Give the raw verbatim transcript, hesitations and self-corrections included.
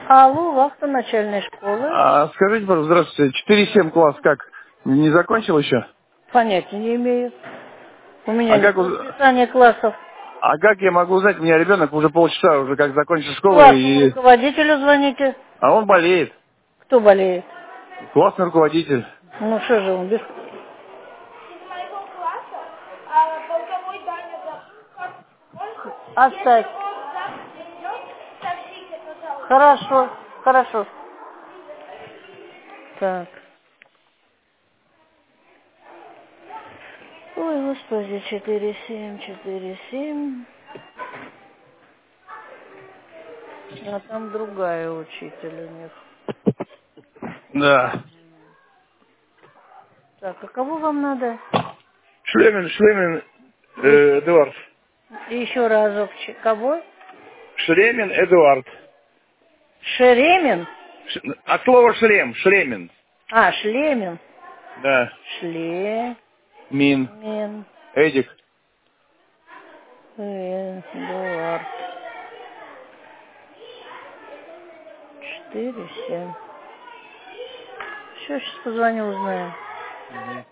Алло, вахта начальной школы. А, скажите, пожалуйста, здравствуйте, четыре семь класс как? Не закончил еще? Понятия не имею. У меня А нет как, уз- расписания классов. а как я могу узнать? У меня ребенок уже полчаса уже как закончил школу, Классному и... руководителю звоните. а он болеет. Кто болеет? Классный руководитель. Ну что же он без... Оставь. Хорошо, хорошо. Так. Ой, господи, четыре семь, четыре семь. А там другая учитель у них. Да. Так, а кого вам надо? Шлемин, Шлемин, Е- э, Эдуард. Еще разок. Ч- Кого? Шлемин, Эдуард. Шеремин? Ш- От слова шлем, Шлемин. А, Шлемин. Да. Шлемин. Мин. Эдик. Эдуард. Четыре семь. Все, сейчас позвоню, узнаю. Мгм.